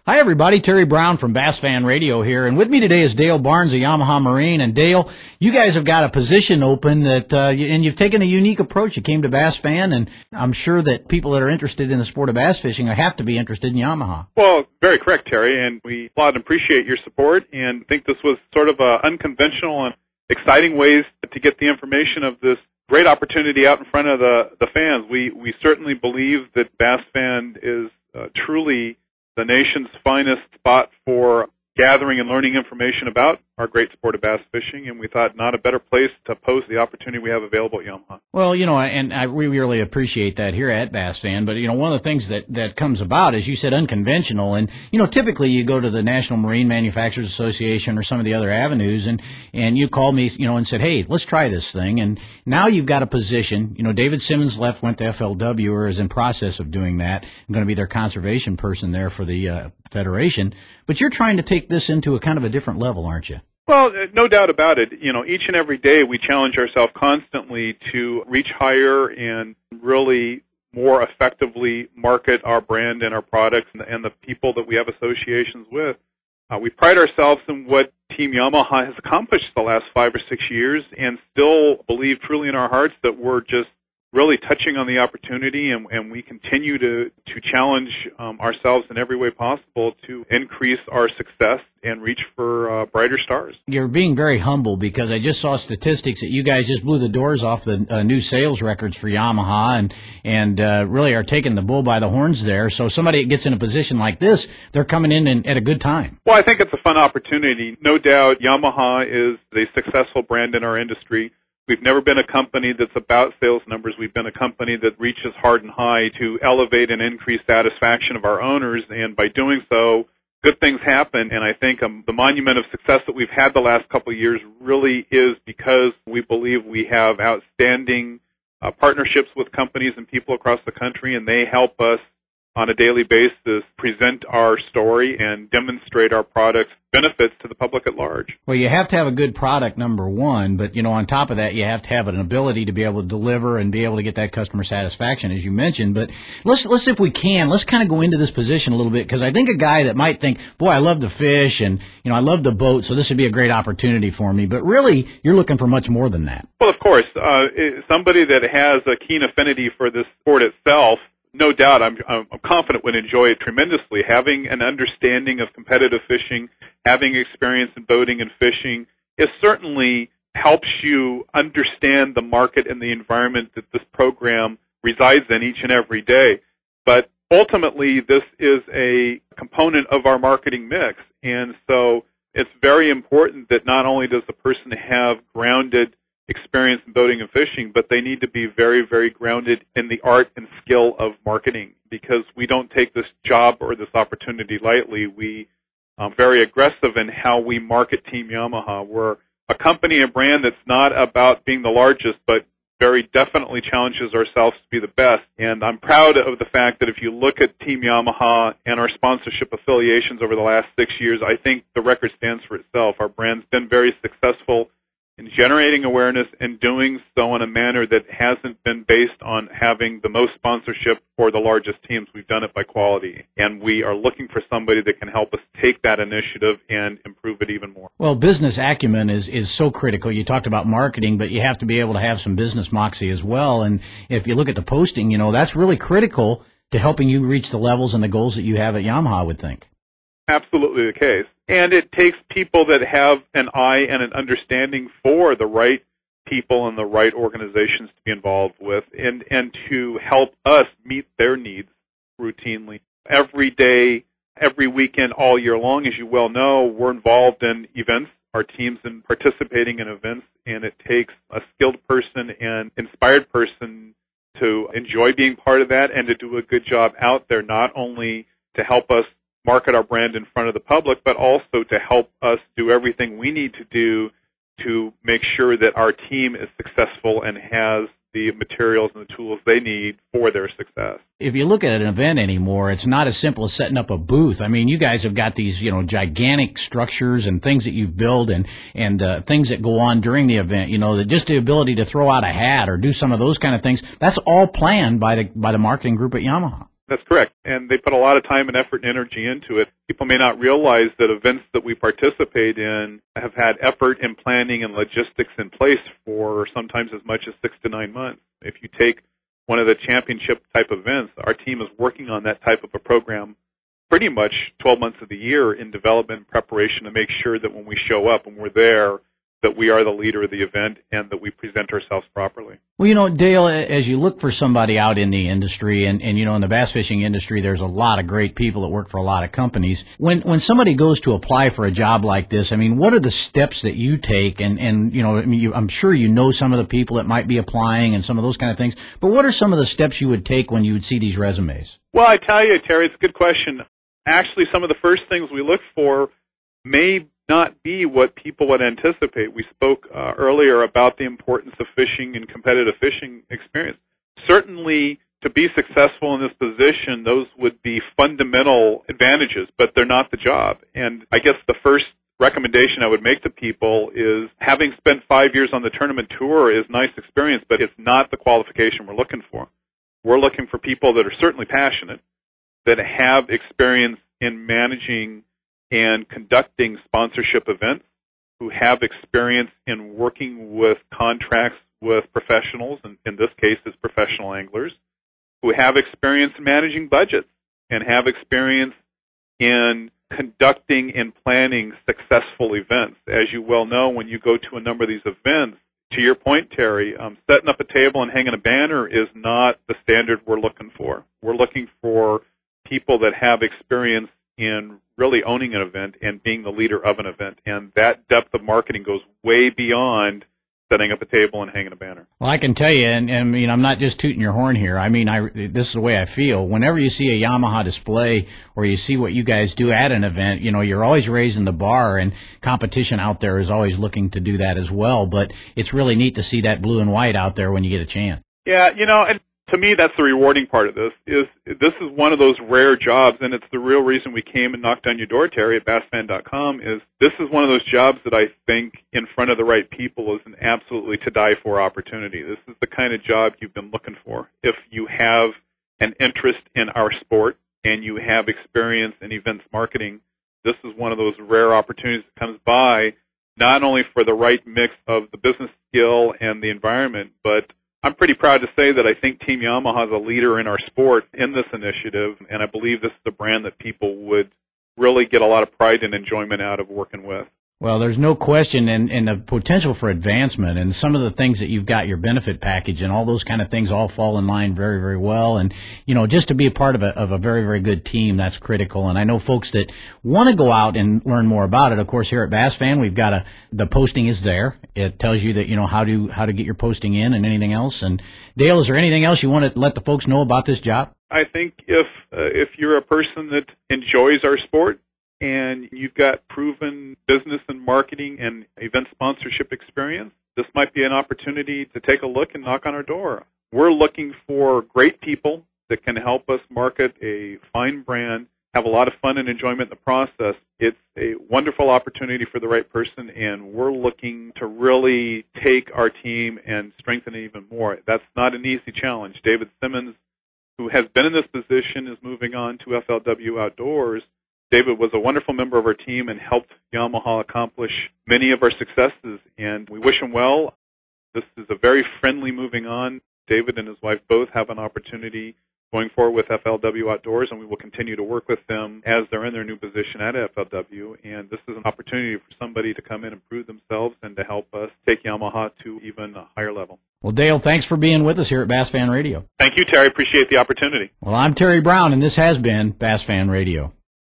Hi, everybody. Terry Brown from Bass Fan Radio here. And with me today is Dale Barnes of Yamaha Marine. And Dale, you guys have got a position open and you've taken a unique approach. You came to Bass Fan, and I'm sure that people that are interested in the sport of bass fishing have to be interested in Yamaha. Well, very correct, Terry. And we applaud and appreciate your support and think this was sort of unconventional and exciting ways to get the information of this great opportunity out in front of the fans. We certainly believe that Bass Fan is truly the nation's finest spot for gathering and learning information about our great sport of bass fishing, and we thought not a better place to pose the opportunity we have available at Yamaha. Well, we really appreciate that here at Bass Fan, but, one of the things that comes about is, you said, unconventional, and, typically you go to the National Marine Manufacturers Association or some of the other avenues, and you called me, and said, hey, let's try this thing, and now you've got a position. David Simmons went to FLW, or is in process of doing that. I'm going to be their conservation person there for the Federation, but you're trying to take this into a kind of a different level, aren't you? Well, no doubt about it. Each and every day we challenge ourselves constantly to reach higher and really more effectively market our brand and our products and the people that we have associations with. We pride ourselves in what Team Yamaha has accomplished the last 5 or 6 years and still believe truly in our hearts that we're just really touching on the opportunity, and we continue to challenge ourselves in every way possible to increase our success and reach for brighter stars. You're being very humble, because I just saw statistics that you guys just blew the doors off the new sales records for Yamaha and really are taking the bull by the horns there. So somebody that gets in a position like this, they're coming in at a good time. Well, I think it's a fun opportunity. No doubt Yamaha is a successful brand in our industry. We've never been a company that's about sales numbers. We've been a company that reaches hard and high to elevate and increase satisfaction of our owners, and by doing so, good things happen. And I think the monument of success that we've had the last couple of years really is because we believe we have outstanding partnerships with companies and people across the country, and they help us on a daily basis present our story and demonstrate our products' benefits to the public at large. Well, you have to have a good product, number one, but, on top of that, you have to have an ability to be able to deliver and be able to get that customer satisfaction, as you mentioned. But let's if we can, let's kind of go into this position a little bit, because I think a guy that might think, boy, I love to fish and, I love the boat, so this would be a great opportunity for me. But really, you're looking for much more than that. Well, of course, somebody that has a keen affinity for this sport itself, no doubt, I'm confident would enjoy it tremendously. Having an understanding of competitive fishing, having experience in boating and fishing, it certainly helps you understand the market and the environment that this program resides in each and every day. But ultimately, this is a component of our marketing mix, and so it's very important that not only does the person have grounded experience in boating and fishing, but they need to be very, very grounded in the art and skill of marketing, because we don't take this job or this opportunity lightly. We are very aggressive in how we market Team Yamaha. We're a company and brand that's not about being the largest, but very definitely challenges ourselves to be the best. And I'm proud of the fact that if you look at Team Yamaha and our sponsorship affiliations over the last 6 years, I think the record stands for itself. Our brand's been very successful in generating awareness and doing so in a manner that hasn't been based on having the most sponsorship for the largest teams. We've done it by quality, and we are looking for somebody that can help us take that initiative and improve it even more. Well, business acumen is so critical. You talked about marketing, but you have to be able to have some business moxie as well. And if you look at the posting, that's really critical to helping you reach the levels and the goals that you have at Yamaha, I would think. Absolutely the case. And it takes people that have an eye and an understanding for the right people and the right organizations to be involved with, and to help us meet their needs routinely. Every day, every weekend, all year long, as you well know, we're involved in events. Our team's in participating in events, and it takes a skilled person and inspired person to enjoy being part of that and to do a good job out there, not only to help us market our brand in front of the public, but also to help us do everything we need to do to make sure that our team is successful and has the materials and the tools they need for their success. If you look at an event anymore, it's not as simple as setting up a booth. I mean, you guys have got these, gigantic structures and things that you've built and things that go on during the event, that just the ability to throw out a hat or do some of those kind of things, that's all planned by the marketing group at Yamaha. That's correct. And they put a lot of time and effort and energy into it. People may not realize that events that we participate in have had effort and planning and logistics in place for sometimes as much as 6 to 9 months. If you take one of the championship type events, our team is working on that type of a program pretty much 12 months of the year in development and preparation to make sure that when we show up and we're there, that we are the leader of the event and that we present ourselves properly. Well, Dale, as you look for somebody out in the industry, and in the bass fishing industry, there's a lot of great people that work for a lot of companies. When somebody goes to apply for a job like this, what are the steps that you take? I'm sure you know some of the people that might be applying and some of those kind of things, but what are some of the steps you would take when you would see these resumes? Well, I tell you, Terry, it's a good question. Actually, some of the first things we look for may not be what people would anticipate. We spoke earlier about the importance of fishing and competitive fishing experience. Certainly, to be successful in this position, those would be fundamental advantages, but they're not the job. And I guess the first recommendation I would make to people is having spent 5 years on the tournament tour is nice experience, but it's not the qualification we're looking for. We're looking for people that are certainly passionate, that have experience in managing and conducting sponsorship events, who have experience in working with contracts with professionals, and in this case it's professional anglers, who have experience in managing budgets and have experience in conducting and planning successful events. As you well know, when you go to a number of these events, to your point, Terry, setting up a table and hanging a banner is not the standard we're looking for. We're looking for people that have experience in really owning an event and being the leader of an event. And that depth of marketing goes way beyond setting up a table and hanging a banner. Well, I can tell you, and I'm not just tooting your horn here. This is the way I feel. Whenever you see a Yamaha display or you see what you guys do at an event, you're always raising the bar, and competition out there is always looking to do that as well. But it's really neat to see that blue and white out there when you get a chance. Yeah, and to me, that's the rewarding part of this. This is one of those rare jobs, and it's the real reason we came and knocked on your door, Terry, at bassfan.com, is this is one of those jobs that I think in front of the right people is an absolutely to-die-for opportunity. This is the kind of job you've been looking for. If you have an interest in our sport and you have experience in events marketing, this is one of those rare opportunities that comes by, not only for the right mix of the business skill and the environment, but I'm pretty proud to say that I think Team Yamaha is a leader in our sport in this initiative, and I believe this is the brand that people would really get a lot of pride and enjoyment out of working with. Well, there's no question, and the potential for advancement, and some of the things that you've got, your benefit package, and all those kind of things all fall in line very, very well. And just to be a part of a very, very good team, that's critical. And I know folks that want to go out and learn more about it. Of course, here at Bass Fan, we've got the posting is there. It tells you that how to get your posting in and anything else. And Dale, is there anything else you want to let the folks know about this job? I think if you're a person that enjoys our sport, and you've got proven business and marketing and event sponsorship experience, this might be an opportunity to take a look and knock on our door. We're looking for great people that can help us market a fine brand, have a lot of fun and enjoyment in the process. It's a wonderful opportunity for the right person, and we're looking to really take our team and strengthen it even more. That's not an easy challenge. David Simmons, who has been in this position, is moving on to FLW Outdoors. David was a wonderful member of our team and helped Yamaha accomplish many of our successes, and we wish him well. This is a very friendly moving on. David and his wife both have an opportunity going forward with FLW Outdoors, and we will continue to work with them as they're in their new position at FLW. And this is an opportunity for somebody to come in and prove themselves and to help us take Yamaha to even a higher level. Well, Dale, thanks for being with us here at Bass Fan Radio. Thank you, Terry. Appreciate the opportunity. Well, I'm Terry Brown, and this has been Bass Fan Radio.